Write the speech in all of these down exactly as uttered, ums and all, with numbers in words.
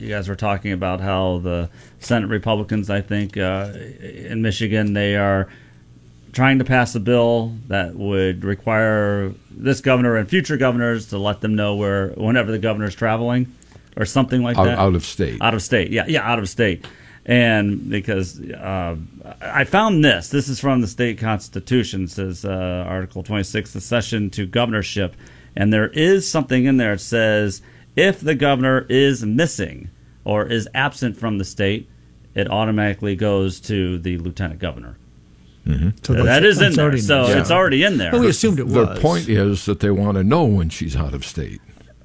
you guys were talking about how the Senate Republicans, I think, uh, in Michigan, they are trying to pass a bill that would require this governor and future governors to let them know where whenever the governor's traveling or something like out, that. Out of state. Out of state. Yeah, yeah, out of state. And because uh, I found this. This is from the state constitution. It says uh, Article twenty-six, the cession to governorship. And there is something in there that says if the governor is missing or is absent from the state, it automatically goes to the lieutenant governor. Mm-hmm. So that is in there. So yeah. it's already in there. Well, we assumed it was. The point is that they want to know when she's out of state.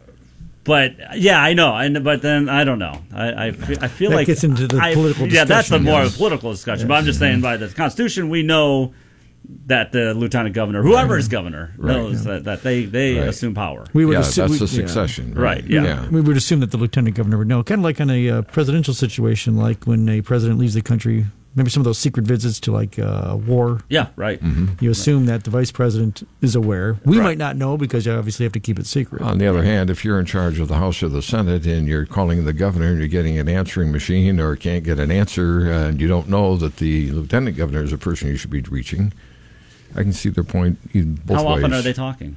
But yeah, I know. I, but then I don't know. I I feel, I feel that like gets into the I, political discussion. Yeah, that's the more yes. political discussion. Yes. But I'm just saying, by the Constitution, we know that the lieutenant governor, whoever right. is governor, right. knows yeah. that, that they they right. assume power. We would yeah, assume, that's we, the succession. Yeah. Right. Yeah. yeah. We would assume that the lieutenant governor would know. Kind of like in a uh, presidential situation, like when a president leaves the country. Maybe some of those secret visits to like uh, war. Yeah, right. Mm-hmm. You assume right. that the vice president is aware. We right. might not know because you obviously have to keep it secret. On the other hand, if you're in charge of the House or the Senate and you're calling the governor and you're getting an answering machine or can't get an answer and you don't know that the lieutenant governor is a person you should be reaching, I can see their point in both How ways. often are they talking?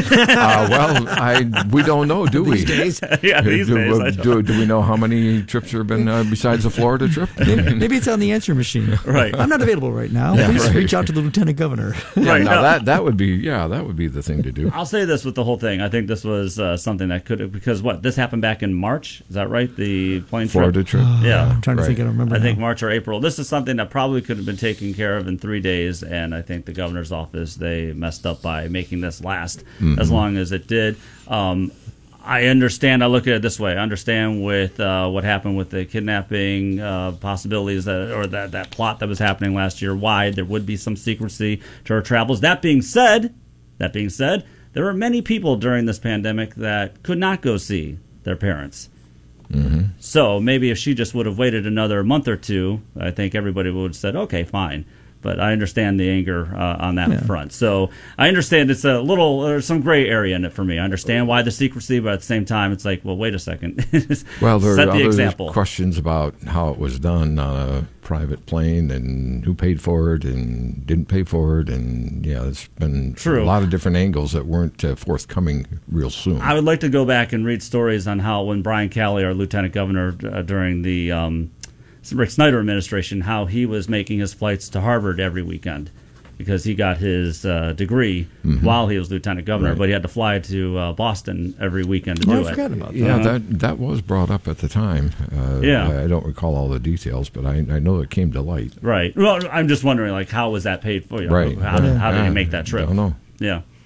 uh, well, I we don't know, do we? These days? yeah, these do, days. I do, do we know how many trips there have been uh, besides the Florida trip? Maybe it's on the answering machine. Right. I'm not available right now. Yeah, Please right. reach out to the lieutenant governor. Yeah, right. now No. that that would be yeah, that would be the thing to do. I'll say this with the whole thing. I think this was uh, something that could have, because what, this happened back in March? Is that right? The plane Florida trip? trip. Yeah. I'm trying to Right. think. I don't remember. I now. think March or April. This is something that probably could have been taken care of in three days, and I think the governor's office, they messed up by making this last Mm-hmm. as long as it did. Um, I understand. I look at it this way. I understand with uh, what happened with the kidnapping uh, possibilities that, or that, that plot that was happening last year, why there would be some secrecy to her travels. That being said, that being said, there were many people during this pandemic that could not go see their parents. Mm-hmm. So maybe if she just would have waited another month or two, I think everybody would have said, okay, fine. But I understand the anger uh, on that Yeah. front. So I understand it's a little, there's some gray area in it for me. I understand why the secrecy, but at the same time, it's like, well, wait a second. Well, there Set are the other example. questions about how it was done on a private plane and who paid for it and didn't pay for it. And, yeah, there's been True. a lot of different angles that weren't uh, forthcoming real soon. I would like to go back and read stories on how when Brian Calley, our lieutenant governor, uh, during the um, Rick Snyder administration, how he was making his flights to Harvard every weekend because he got his uh, degree mm-hmm. while he was lieutenant governor, Right. but he had to fly to uh, Boston every weekend to Oh, do I it. forgot about that. Yeah, Uh-huh. that that was brought up at the time. Uh, Yeah. I, I don't recall all the details, but I, I know it came to light. Right. Well, I'm just wondering, like, how was that paid for? You know, Right. How, did, Yeah. how did he Yeah. make that trip? I don't know. Yeah.